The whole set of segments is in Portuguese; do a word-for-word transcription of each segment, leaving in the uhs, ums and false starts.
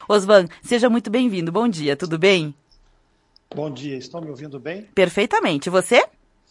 Osvan, seja muito bem-vindo. Bom dia, tudo bem? Bom dia, estão me ouvindo bem? Perfeitamente. E você?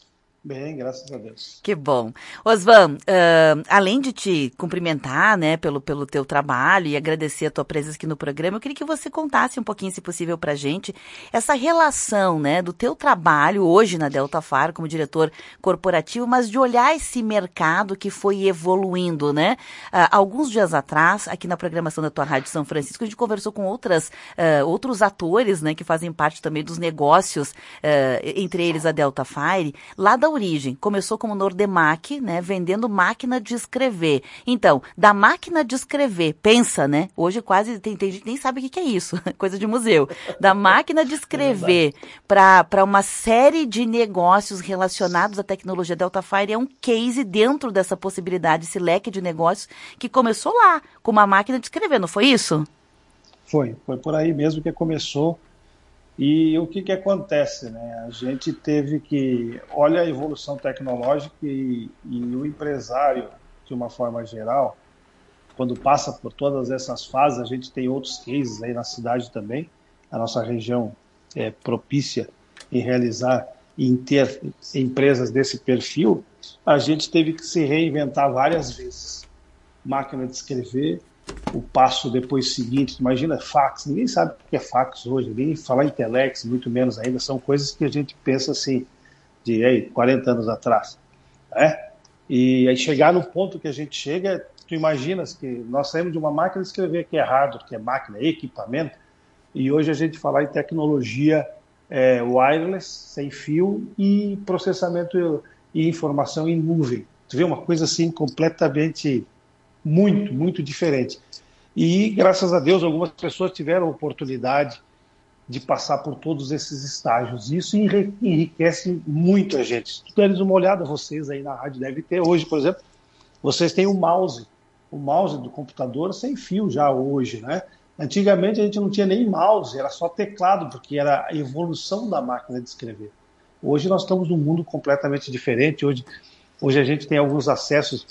Bem, graças a Deus. Que bom. Osvan, uh, além de te cumprimentar, né, pelo, pelo teu trabalho e agradecer a tua presença aqui no programa, eu queria que você contasse um pouquinho, se possível, pra gente, essa relação, né, do teu trabalho hoje na Delta Faro como diretor corporativo, mas de olhar esse mercado que foi evoluindo, né? Uh, alguns dias atrás, aqui na programação da tua Rádio São Francisco, a gente conversou com outras, uh, outros atores, né, que fazem parte também dos negócios, uh, entre eles a Delta Fire, lá da origem. Começou como Nordemac, né, vendendo máquina de escrever. Então, da máquina de escrever, pensa, né, hoje quase tem, tem gente que nem sabe o que, que é isso, coisa de museu. Da máquina de escrever para para uma série de negócios relacionados à tecnologia. Delta Fire é um case dentro dessa possibilidade, esse leque de negócios que começou lá, com uma máquina de escrever, não foi isso? Foi, foi por aí mesmo que começou. E o que, que acontece, né? A gente teve que... Olha a evolução tecnológica e, e o empresário, de uma forma geral, quando passa por todas essas fases, a gente tem outros cases aí na cidade também, a nossa região é propícia em realizar e em ter empresas desse perfil, a gente teve que se reinventar várias vezes. Máquina de escrever, o passo depois seguinte, imagina fax, ninguém sabe o que é fax hoje, ninguém fala em telex, muito menos ainda, são coisas que a gente pensa assim, de aí, quarenta anos atrás, né? E aí chegar no ponto que a gente chega, tu imaginas que nós saímos de uma máquina de escrever que é hardware, que é máquina, equipamento, e hoje a gente falar em tecnologia é, wireless, sem fio e processamento e informação em nuvem. Tu vê uma coisa assim completamente... muito, muito diferente. E, graças a Deus, algumas pessoas tiveram a oportunidade de passar por todos esses estágios. Isso enriquece muito a gente. Se tu deres uma olhada, vocês aí na rádio devem ter hoje, por exemplo, vocês têm o mouse, o mouse do computador sem fio já hoje, né? Antigamente a gente não tinha nem mouse, era só teclado, porque era a evolução da máquina de escrever. Hoje nós estamos num mundo completamente diferente. Hoje, hoje a gente tem alguns acessos.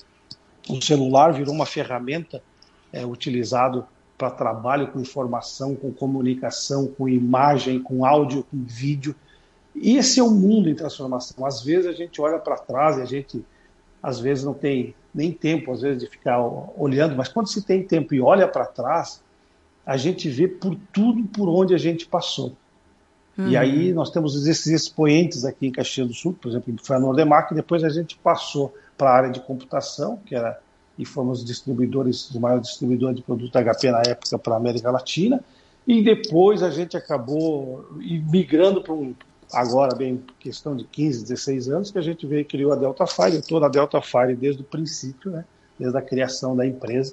O celular virou uma ferramenta é, utilizado para trabalho com informação, com comunicação, com imagem, com áudio, com vídeo. E esse é um mundo em transformação. Às vezes a gente olha para trás e a gente, às vezes, não tem nem tempo, às vezes, de ficar olhando, mas quando se tem tempo e olha para trás, a gente vê por tudo por onde a gente passou. Uhum. E aí nós temos esses expoentes aqui em Caxias do Sul, por exemplo, foi a Nordemac, e depois a gente passou para a área de computação, que era, e fomos distribuidores, o maior distribuidor de produto H P na época para a América Latina, e depois a gente acabou migrando para um, agora bem questão de quinze, dezesseis anos, que a gente veio e criou a Delta Fire. Eu estou na Delta Fire desde o princípio, né, desde a criação da empresa.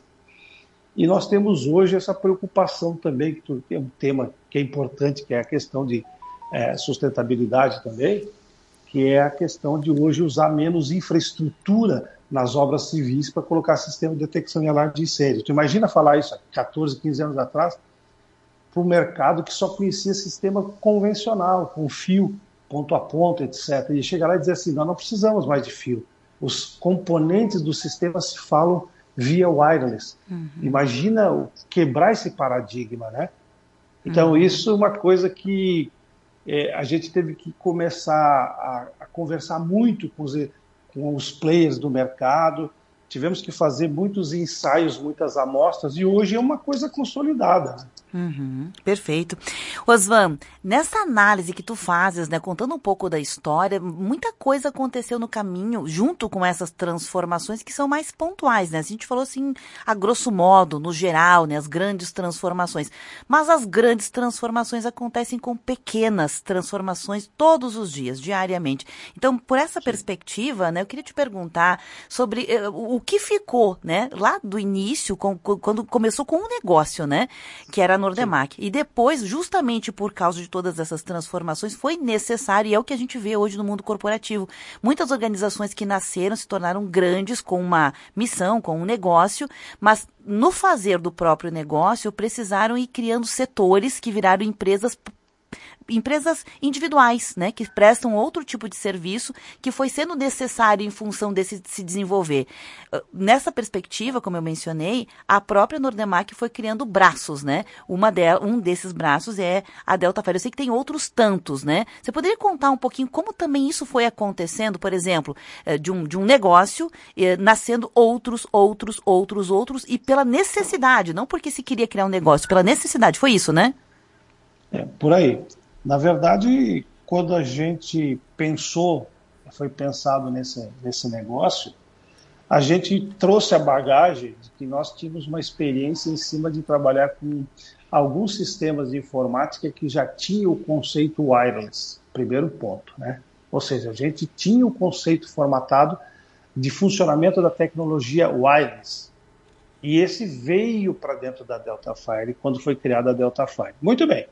E nós temos hoje essa preocupação também, que é um tema que é importante, que é a questão de é, sustentabilidade também, que é a questão de hoje usar menos infraestrutura nas obras civis para colocar sistema de detecção e alarme de incêndio. Tu imagina falar isso há quatorze, quinze anos atrás para o mercado que só conhecia sistema convencional, com fio, ponto a ponto, etcétera. E chegar lá e dizer assim, nós não precisamos mais de fio. Os componentes do sistema se falam via wireless. Uhum. Imagina quebrar esse paradigma, né? Então, uhum. isso é uma coisa que é, a gente teve que começar a, a conversar muito com os, com os players do mercado, tivemos que fazer muitos ensaios, muitas amostras, e hoje é uma coisa consolidada, né? Uhum, perfeito. Osvan, nessa análise que tu fazes, né, contando um pouco da história, muita coisa aconteceu no caminho, junto com essas transformações que são mais pontuais, né? A gente falou assim, a grosso modo, no geral, né, as grandes transformações. Mas as grandes transformações acontecem com pequenas transformações todos os dias, diariamente. Então, por essa Sim. perspectiva, né, eu queria te perguntar sobre uh, o que ficou, né, lá do início, com, quando começou com um negócio, né, que era a Nordemac. E depois, justamente por causa de todas essas transformações, foi necessário, e é o que a gente vê hoje no mundo corporativo. Muitas organizações que nasceram se tornaram grandes com uma missão, com um negócio, mas no fazer do próprio negócio precisaram ir criando setores que viraram empresas empresas individuais, né, que prestam outro tipo de serviço que foi sendo necessário em função desse de se desenvolver. Nessa perspectiva, como eu mencionei, a própria Nordemac foi criando braços, né? Uma de, um desses braços é a Delta Fire. Eu sei que tem outros tantos, né? Você poderia contar um pouquinho como também isso foi acontecendo, por exemplo, de um, de um negócio, eh, nascendo outros, outros, outros, outros, e pela necessidade, não porque se queria criar um negócio, pela necessidade. Foi isso, né? É, por aí. Na verdade, quando a gente pensou, foi pensado nesse, nesse negócio, a gente trouxe a bagagem de que nós tínhamos uma experiência em cima de trabalhar com alguns sistemas de informática que já tinham o conceito wireless, primeiro ponto, né? Ou seja, a gente tinha o conceito formatado de funcionamento da tecnologia wireless. E esse veio para dentro da Delta Fire quando foi criada a Delta Fire. Muito bem.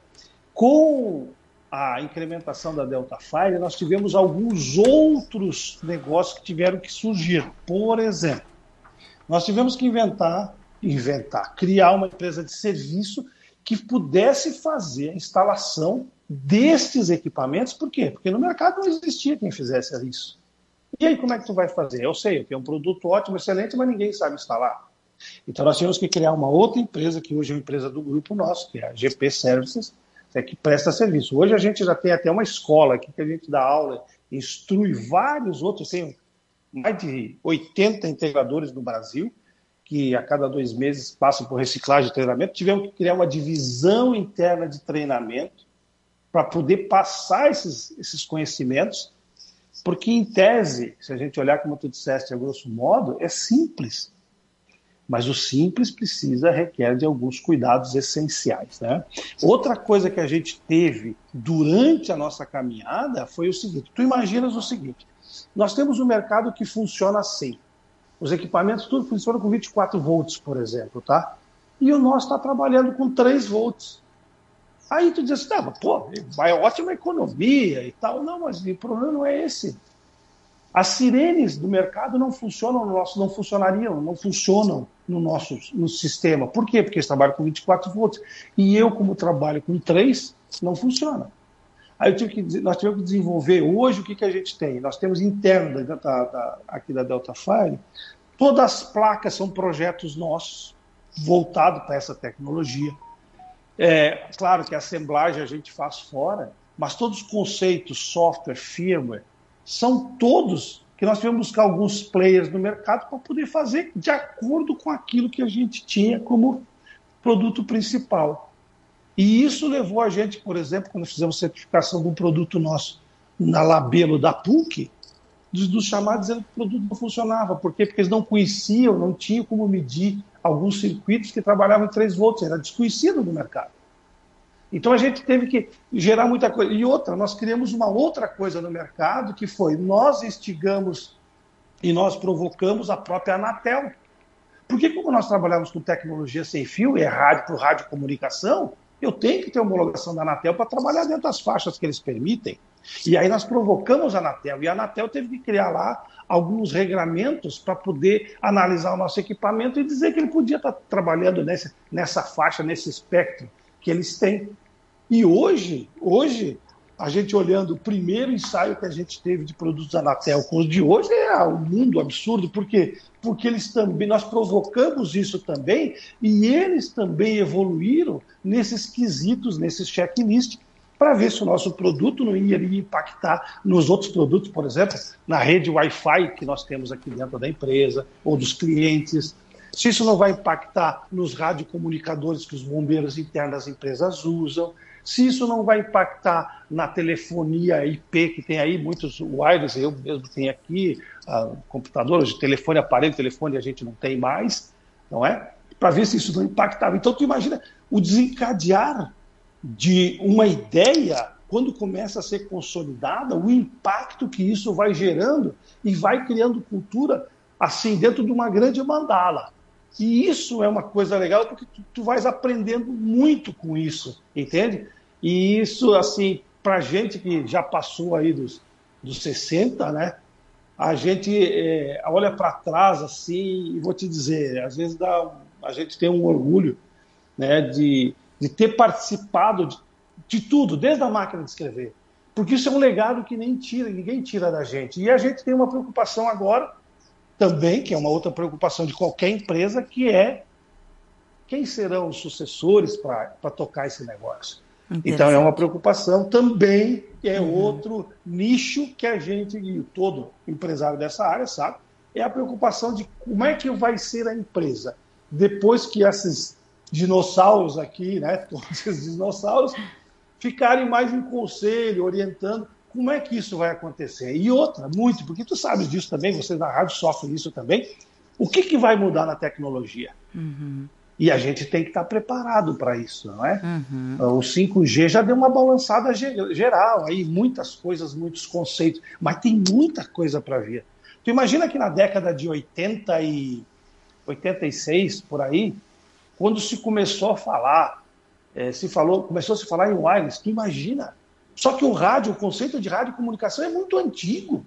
Com a incrementação da Delta Fire, nós tivemos alguns outros negócios que tiveram que surgir. Por exemplo, nós tivemos que inventar, inventar, criar uma empresa de serviço que pudesse fazer a instalação destes equipamentos. Por quê? Porque no mercado não existia quem fizesse isso. E aí, como é que tu vai fazer? Eu sei, eu tenho um produto ótimo, excelente, mas ninguém sabe instalar. Então, nós tivemos que criar uma outra empresa, que hoje é uma empresa do grupo nosso, que é a G P Services, que presta serviço. Hoje a gente já tem até uma escola aqui que a gente dá aula, instrui vários outros, tem mais de oitenta integradores no Brasil, que a cada dois meses passam por reciclagem e treinamento. Tivemos que criar uma divisão interna de treinamento para poder passar esses, esses conhecimentos, porque em tese, se a gente olhar como tu disseste a grosso modo, é simples. Mas o simples precisa, requer de alguns cuidados essenciais, né? Outra coisa que a gente teve durante a nossa caminhada foi o seguinte, tu imaginas o seguinte, nós temos um mercado que funciona assim, os equipamentos tudo funcionam com vinte e quatro volts, por exemplo, tá? E o nosso está trabalhando com três volts. Aí tu diz assim, tá, mas, pô, vai ótima economia e tal. Não, mas o problema não é esse. As sirenes do mercado não funcionam no nosso, não funcionariam, não funcionam no nosso no sistema. Por quê? Porque eles trabalham com vinte e quatro volts. E eu, como trabalho com três, não funciona. Aí eu tive que, nós tivemos que desenvolver hoje o que, que a gente tem. Nós temos interno da, da, da, aqui da Delta Fire, todas as placas são projetos nossos, voltados para essa tecnologia. É, claro que a assemblagem a gente faz fora, mas todos os conceitos, software, firmware, são todos que nós tivemos que buscar alguns players no mercado para poder fazer de acordo com aquilo que a gente tinha como produto principal. E isso levou a gente, por exemplo, quando fizemos certificação de um produto nosso na Labelo da P U C, dos, dos chamados dizendo que o produto não funcionava. Por quê? Porque eles não conheciam, não tinham como medir alguns circuitos que trabalhavam em três volts, era desconhecido no mercado. Então a gente teve que gerar muita coisa. E outra, nós criamos uma outra coisa no mercado, que foi, nós instigamos e nós provocamos a própria Anatel. Porque como nós trabalhamos com tecnologia sem fio, e é rádio por rádio comunicação, eu tenho que ter homologação da Anatel para trabalhar dentro das faixas que eles permitem. E aí nós provocamos a Anatel, e a Anatel teve que criar lá alguns regramentos para poder analisar o nosso equipamento e dizer que ele podia estar trabalhando nessa, nessa faixa, nesse espectro que eles têm. E hoje, hoje, a gente olhando o primeiro ensaio que a gente teve de produtos Anatel com os de hoje, é um mundo absurdo. Por quê? Porque eles também, nós provocamos isso também, e eles também evoluíram nesses quesitos, nesses checklists, para ver se o nosso produto não iria impactar nos outros produtos, por exemplo, na rede Wi-Fi que nós temos aqui dentro da empresa, ou dos clientes, se isso não vai impactar nos radiocomunicadores que os bombeiros internos das empresas usam, se isso não vai impactar na telefonia I P, que tem aí muitos wireless, eu mesmo tenho aqui, uh, computadores de telefone, aparelho de telefone, a gente não tem mais, não é? Para ver se isso não impactava. Então, tu imagina o desencadear de uma ideia, quando começa a ser consolidada, o impacto que isso vai gerando e vai criando cultura, assim, dentro de uma grande mandala. E isso é uma coisa legal, porque tu, tu vais aprendendo muito com isso, entende? E isso, assim, para gente que já passou aí dos, dos sessenta, né? A gente é, olha para trás, assim, e vou te dizer, às vezes dá, a gente tem um orgulho, né, de, de ter participado de de tudo, desde a máquina de escrever. Porque isso é um legado que nem tira, ninguém tira da gente. E a gente tem uma preocupação agora, também, que é uma outra preocupação de qualquer empresa, que é quem serão os sucessores para tocar esse negócio. Então é uma preocupação também, é uhum. outro nicho que a gente, e todo empresário dessa área sabe, é a preocupação de como é que vai ser a empresa depois que esses dinossauros aqui, né, todos esses dinossauros, ficarem mais em conselho, orientando como é que isso vai acontecer. E outra, muito, porque tu sabes disso também, vocês na rádio sofrem isso também, o que, que vai mudar na tecnologia? Uhum. E a gente tem que estar preparado para isso, não é? Uhum. O cinco G já deu uma balançada geral, aí muitas coisas, muitos conceitos, mas tem muita coisa para vir. Tu imagina que na década de oitenta e seis, por aí, quando se começou a falar, é, se falou, começou a se falar em wireless, tu imagina. Só que o rádio, o conceito de rádio e comunicação é muito antigo.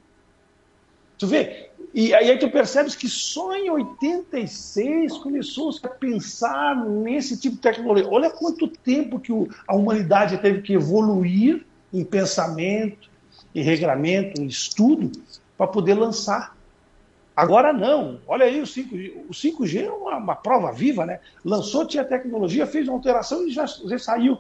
Tu vê? E aí tu percebes que só em oitenta e seis começou a pensar nesse tipo de tecnologia. Olha quanto tempo que o, a humanidade teve que evoluir em pensamento, em regramento, em estudo, para poder lançar. Agora não. Olha aí o cinco G. O cinco G é uma, uma prova viva, né? Lançou, tinha tecnologia, fez uma alteração e já, já saiu.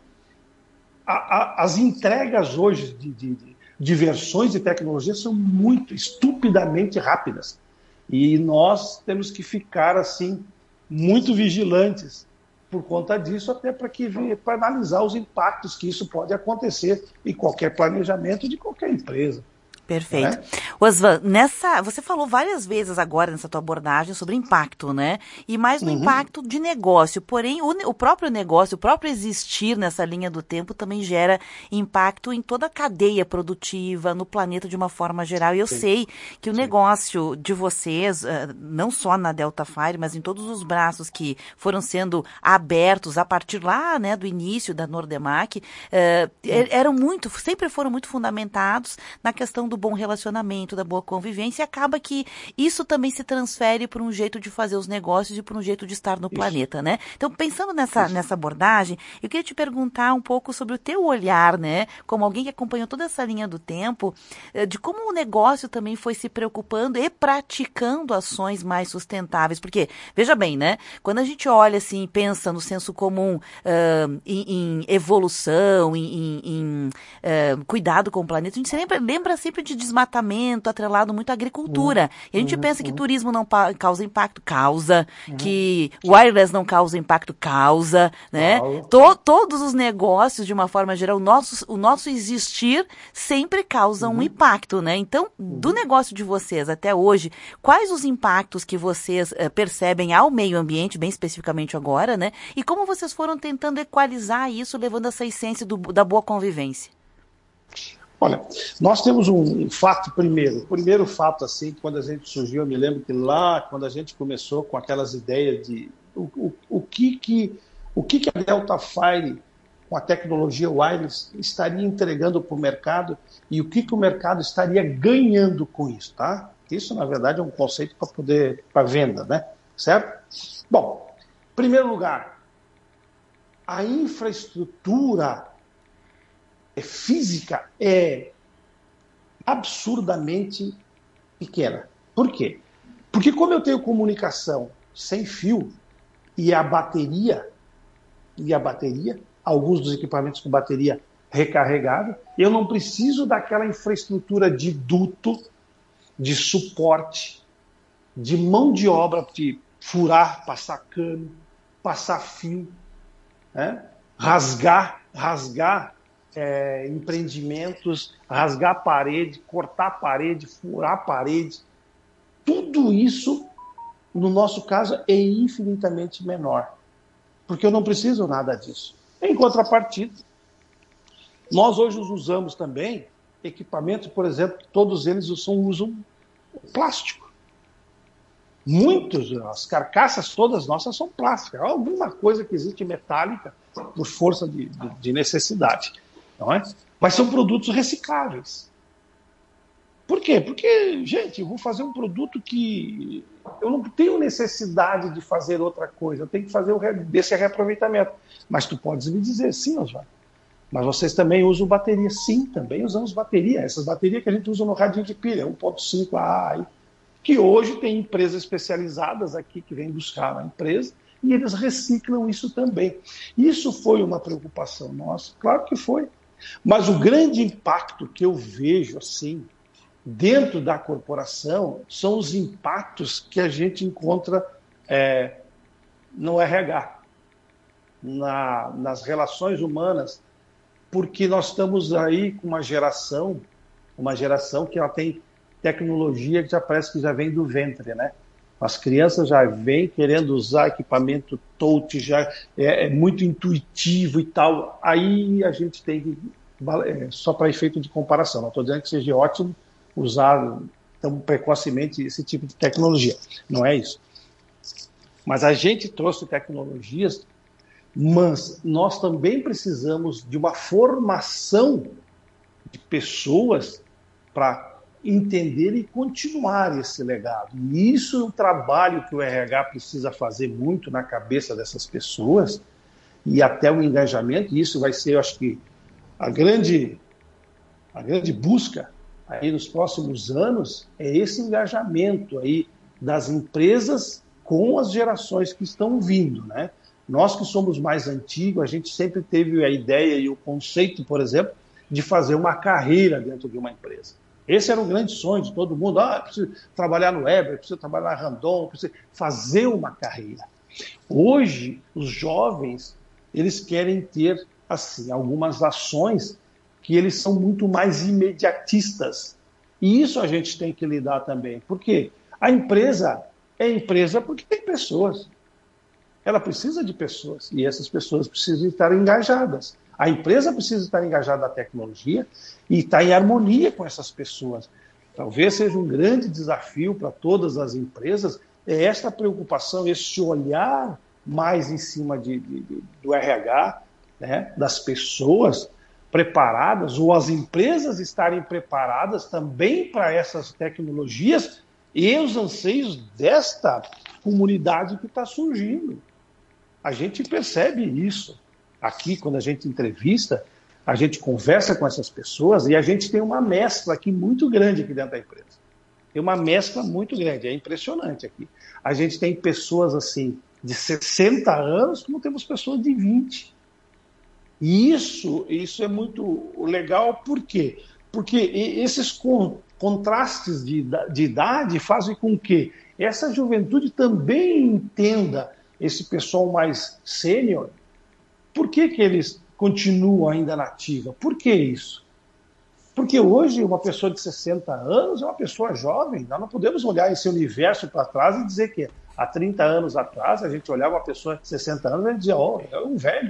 A, a, as entregas hoje de, de, de de versões de tecnologia são muito, estupidamente rápidas. E nós temos que ficar, assim, muito vigilantes por conta disso, até para que para analisar os impactos que isso pode acontecer em qualquer planejamento de qualquer empresa. Perfeito. É? Osvan, nessa, você falou várias vezes agora nessa tua abordagem sobre impacto, né? E mais no uhum. impacto de negócio. Porém, o, o próprio negócio, o próprio existir nessa linha do tempo também gera impacto em toda a cadeia produtiva, no planeta de uma forma geral. E eu Sim. sei que o Sim. negócio de vocês, não só na Delta Fire, mas em todos os braços que foram sendo abertos a partir lá, né, do início da Nordemac, uh, eram muito, sempre foram muito fundamentados na questão do bom relacionamento, da boa convivência, e acaba que isso também se transfere para um jeito de fazer os negócios e para um jeito de estar no isso. planeta, né? Então, pensando nessa, nessa abordagem, eu queria te perguntar um pouco sobre o teu olhar, né? Como alguém que acompanhou toda essa linha do tempo, de como o negócio também foi se preocupando e praticando ações mais sustentáveis. Porque, veja bem, né? Quando a gente olha assim e pensa no senso comum, uh, em, em evolução, em, em, em uh, cuidado com o planeta, a gente sempre lembra sempre de desmatamento, atrelado muito à agricultura. Uhum, e a gente uhum, pensa que uhum. turismo não pa- causa impacto, causa. Uhum. Que wireless não causa impacto, causa. Né? To- todos os negócios, de uma forma geral, o nosso, o nosso existir sempre causa uhum. um impacto. Né? Então, do negócio de vocês até hoje, quais os impactos que vocês uh, percebem ao meio ambiente, bem especificamente agora, né? E como vocês foram tentando equalizar isso, levando essa essência do, da boa convivência? Olha, nós temos um fato primeiro. O primeiro fato, assim, quando a gente surgiu, eu me lembro que lá, quando a gente começou com aquelas ideias de o, o, o, que, que, o que, que a Delta Fire, com a tecnologia wireless, estaria entregando para o mercado e o que, que o mercado estaria ganhando com isso, tá? Isso, na verdade, é um conceito para poder, para venda, né? Certo? Bom, em primeiro lugar, a infraestrutura física é absurdamente pequena. Por quê? Porque como eu tenho comunicação sem fio e a bateria, e a bateria, alguns dos equipamentos com bateria recarregada, eu não preciso daquela infraestrutura de duto, de suporte, de mão de obra de furar, passar cano, passar fio, né? rasgar, rasgar É, empreendimentos, rasgar a parede, cortar a parede, furar a parede. Tudo isso, no nosso caso, é infinitamente menor. Porque eu não preciso nada disso. Em contrapartida, nós hoje usamos também equipamentos, por exemplo, que todos eles usam, usam plástico. Muitos, as carcaças todas nossas são plásticas. Alguma coisa que existe metálica por força de, de, de necessidade. Não é? Mas são produtos recicláveis. Por quê? Porque, gente, eu vou fazer um produto que eu não tenho necessidade de fazer outra coisa, eu tenho que fazer o re... desse reaproveitamento. Mas tu podes me dizer, sim, Oswaldo, Mas vocês também usam bateria? Sim, também usamos bateria. Essas baterias que a gente usa no radinho de pilha, um ponto cinco A, que hoje tem empresas especializadas aqui que vêm buscar na empresa e eles reciclam isso também. Isso foi uma preocupação nossa? Claro que foi. Mas o grande impacto que eu vejo assim, dentro da corporação, são os impactos que a gente encontra é, no R H, na, nas relações humanas, porque nós estamos aí com uma geração, uma geração que ela tem tecnologia que já parece que já vem do ventre, né? As crianças já vêm querendo usar equipamento touch, já é, é muito intuitivo e tal. Aí a gente tem que, é, só para efeito de comparação, não estou dizendo que seja ótimo usar tão precocemente esse tipo de tecnologia, não é isso. Mas a gente trouxe tecnologias, mas nós também precisamos de uma formação de pessoas para entender e continuar esse legado. E isso é um trabalho que o R H precisa fazer muito na cabeça dessas pessoas e até o engajamento. E isso vai ser, eu acho que, a grande, a grande busca aí nos próximos anos é esse engajamento aí das empresas com as gerações que estão vindo, né? Nós que somos mais antigos, a gente sempre teve a ideia e o conceito, por exemplo, de fazer uma carreira dentro de uma empresa. Esse era o grande sonho de todo mundo. Ah, eu preciso trabalhar no Weber, eu preciso trabalhar na Randon, eu preciso fazer uma carreira. Hoje, os jovens, eles querem ter, assim, algumas ações que eles são muito mais imediatistas. E isso a gente tem que lidar também. Por quê? A empresa é empresa porque tem pessoas. Ela precisa de pessoas. E essas pessoas precisam estar engajadas. A empresa precisa estar engajada na tecnologia e estar em harmonia com essas pessoas. Talvez seja um grande desafio para todas as empresas é esta preocupação, esse olhar mais em cima de, de, de, do R H, né, das pessoas preparadas, ou as empresas estarem preparadas também para essas tecnologias e os anseios desta comunidade que está surgindo. A gente percebe isso. Aqui, quando a gente entrevista, a gente conversa com essas pessoas e a gente tem uma mescla aqui muito grande aqui dentro da empresa. Tem uma mescla muito grande, é impressionante aqui. A gente tem pessoas assim de sessenta anos, como temos pessoas de vinte. E isso, isso é muito legal, por quê? Porque esses con contrastes de, de idade fazem com que essa juventude também entenda esse pessoal mais sênior. Por que que eles continuam ainda na ativa? Por que isso? Porque hoje uma pessoa de sessenta anos é uma pessoa jovem. Nós não podemos olhar esse universo para trás e dizer que há trinta anos atrás a gente olhava uma pessoa de sessenta anos e dizia, ó, oh, é um velho.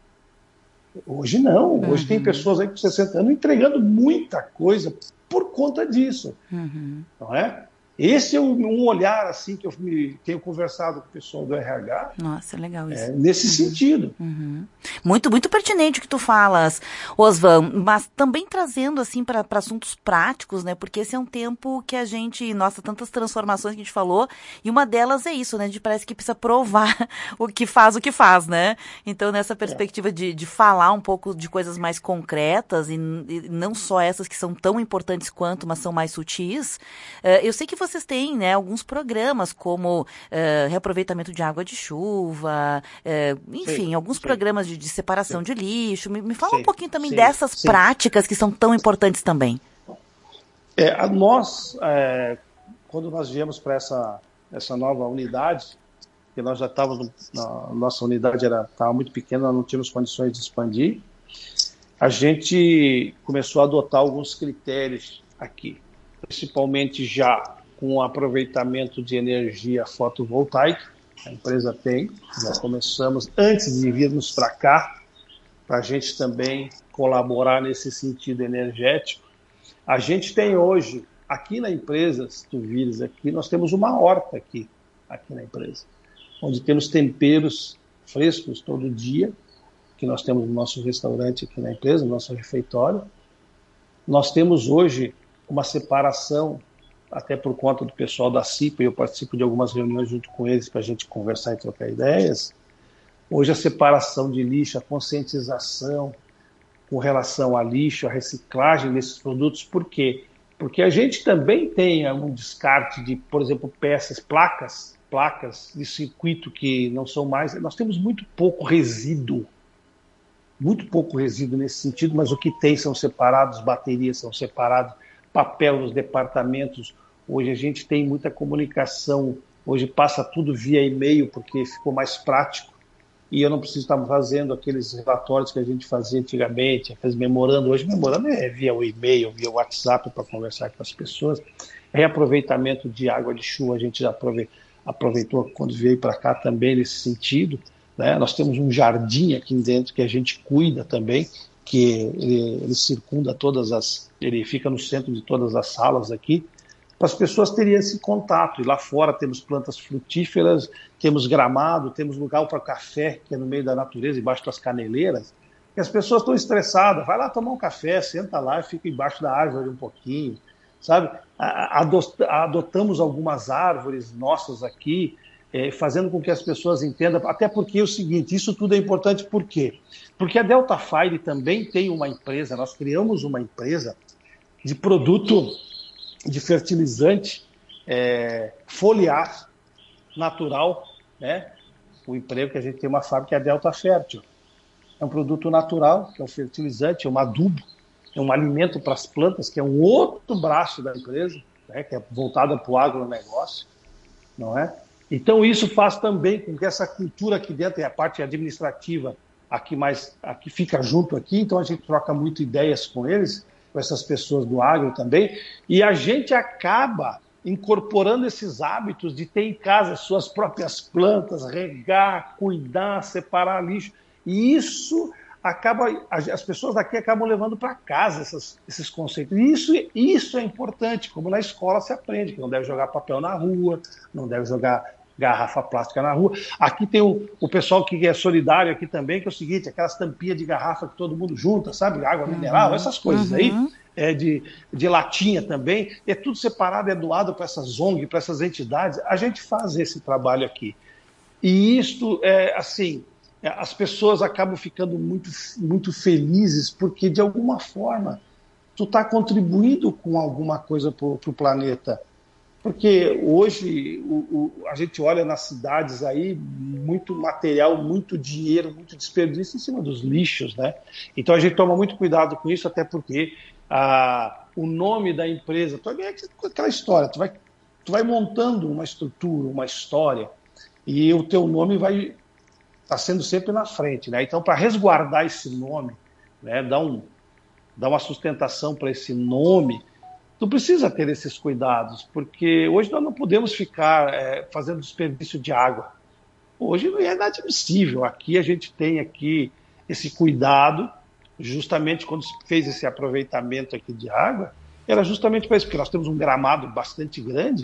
Hoje não. Hoje uhum. tem pessoas aí com sessenta anos entregando muita coisa por conta disso. Uhum. Não é? Esse é um olhar assim que eu me, tenho conversado com o pessoal do R H. Nossa, legal isso. É, nesse uhum. sentido. Uhum. Muito, muito pertinente o que tu falas, Osvan, mas também trazendo assim para assuntos práticos, né? Porque esse é um tempo que a gente, nossa, tantas transformações que a gente falou, e uma delas é isso, né? A gente parece que precisa provar o que faz, o que faz, né? Então, nessa perspectiva é. de, de falar um pouco de coisas mais concretas, e, e não só essas que são tão importantes quanto, mas são mais sutis, uh, eu sei que você vocês têm, né, alguns programas como uh, reaproveitamento de água de chuva, uh, enfim, sim, alguns sim. programas de, de separação sim. de lixo. Me, me fala sim, um pouquinho também sim, dessas sim. práticas que são tão importantes também. É, a nós, é, quando nós viemos para essa, essa nova unidade, que nós já estávamos, a nossa unidade era, estava muito pequena, nós não tínhamos condições de expandir, a gente começou a adotar alguns critérios aqui, principalmente já com o aproveitamento de energia fotovoltaica, a empresa tem, nós começamos antes de virmos para cá, para a gente também colaborar nesse sentido energético. A gente tem hoje, aqui na empresa, se tu vires aqui, nós temos uma horta aqui, aqui na empresa, onde temos temperos frescos todo dia, que nós temos no nosso restaurante aqui na empresa, no nosso refeitório. Nós temos hoje uma separação, até por conta do pessoal da C I P A, eu participo de algumas reuniões junto com eles para a gente conversar e trocar ideias. Hoje a separação de lixo, a conscientização, com relação a lixo, a reciclagem desses produtos. Por quê? Porque a gente também tem um descarte de, por exemplo, peças, placas, placas de circuito que não são mais... Nós temos muito pouco resíduo, muito pouco resíduo nesse sentido, mas o que tem são separados, baterias são separadas, papel nos departamentos. Hoje a gente tem muita comunicação, hoje passa tudo via e-mail porque ficou mais prático e eu não preciso estar fazendo aqueles relatórios que a gente fazia antigamente, aqueles memorando. Hoje memorando é via o e-mail, via o WhatsApp para conversar com as pessoas. Reaproveitamento de água de chuva, a gente já aproveitou quando veio para cá também nesse sentido, né? Nós temos um jardim aqui dentro que a gente cuida também, que ele, ele circunda todas as... ele fica no centro de todas as salas aqui, para as pessoas terem esse contato. E lá fora temos plantas frutíferas, temos gramado, temos lugar para café, que é no meio da natureza, embaixo das caneleiras, e as pessoas estão estressadas, vai lá tomar um café, senta lá e fica embaixo da árvore um pouquinho, sabe? Adotamos algumas árvores nossas aqui, é, fazendo com que as pessoas entendam, até porque é o seguinte, isso tudo é importante por quê? Porque a Delta Fire também tem uma empresa, nós criamos uma empresa de produto de fertilizante é, foliar natural, né? O emprego que a gente tem uma fábrica é a Delta Fértil. É um produto natural, que é um fertilizante, é um adubo, é um alimento para as plantas, que é um outro braço da empresa, né? Que é voltada para o agronegócio, não é? Então isso faz também com que essa cultura aqui dentro, e a parte administrativa aqui mais, aqui fica junto aqui, então a gente troca muito ideias com eles, com essas pessoas do agro também, e a gente acaba incorporando esses hábitos de ter em casa suas próprias plantas, regar, cuidar, separar lixo, e isso acaba, as pessoas daqui acabam levando para casa essas, esses conceitos, e isso, isso é importante, como na escola se aprende, que não deve jogar papel na rua, não deve jogar garrafa plástica na rua. Aqui tem o, o pessoal que é solidário aqui também, que é o seguinte, aquelas tampinhas de garrafa que todo mundo junta, sabe? Água mineral, uhum, essas coisas uhum. aí, é de, de latinha também, é tudo separado, é doado para essas O N G, para essas entidades. A gente faz esse trabalho aqui. E isto, é, assim, as pessoas acabam ficando muito, muito felizes, porque de alguma forma tu está contribuindo com alguma coisa para o planeta. Porque hoje o, o, a gente olha nas cidades aí muito material, muito dinheiro, muito desperdício em cima dos lixos, né? Então a gente toma muito cuidado com isso, até porque ah, o nome da empresa, tu vai, aquela história, tu vai, tu vai montando uma estrutura, uma história, e o teu nome vai tá sendo sempre na frente, né? Então para resguardar esse nome, né, dar, um, dar uma sustentação para esse nome, tu precisa ter esses cuidados, porque hoje nós não podemos ficar é, fazendo desperdício de água. Hoje não é inadmissível. Aqui a gente tem aqui esse cuidado, justamente quando se fez esse aproveitamento aqui de água, era justamente para isso, porque nós temos um gramado bastante grande.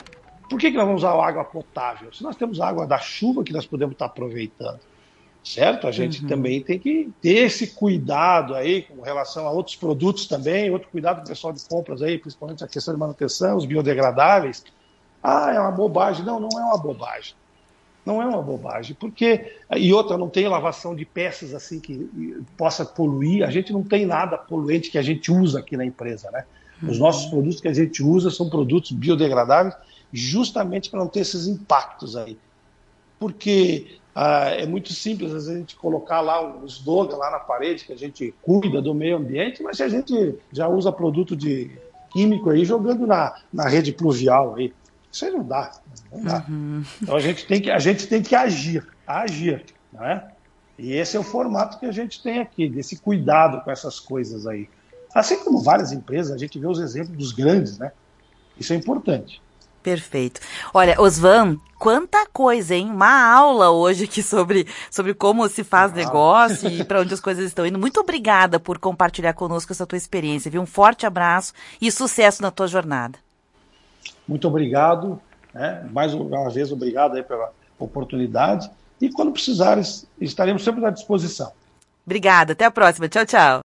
Por que que nós vamos usar água potável? Se nós temos água da chuva que nós podemos estar aproveitando. Certo? A gente uhum. também tem que ter esse cuidado aí com relação a outros produtos também, outro cuidado com o pessoal de compras aí, principalmente a questão de manutenção, os biodegradáveis. Ah, é uma bobagem. Não, não é uma bobagem. Não é uma bobagem, porque... E outra, não tem lavação de peças assim que possa poluir. A gente não tem nada poluente que a gente usa aqui na empresa, né? Uhum. Os nossos produtos que a gente usa são produtos biodegradáveis justamente para não ter esses impactos aí. Porque... Ah, é muito simples a gente colocar lá um slogan lá na parede que a gente cuida do meio ambiente, mas a gente já usa produto de químico aí jogando na, na rede pluvial aí. Isso aí não dá, não dá. Uhum. Então a gente tem que, a gente tem que agir, agir, não é? E esse é o formato que a gente tem aqui, desse cuidado com essas coisas aí. Assim como várias empresas, a gente vê os exemplos dos grandes, né? Isso é importante. Perfeito. Olha, Osvan, quanta coisa, hein? Uma aula hoje aqui sobre, sobre como se faz negócio e para onde as coisas estão indo. Muito obrigada por compartilhar conosco essa tua experiência, viu? Um forte abraço e sucesso na tua jornada. Muito obrigado, né? Mais uma vez, obrigado aí pela oportunidade e quando precisares, estaremos sempre à disposição. Obrigada, até a próxima. Tchau, tchau.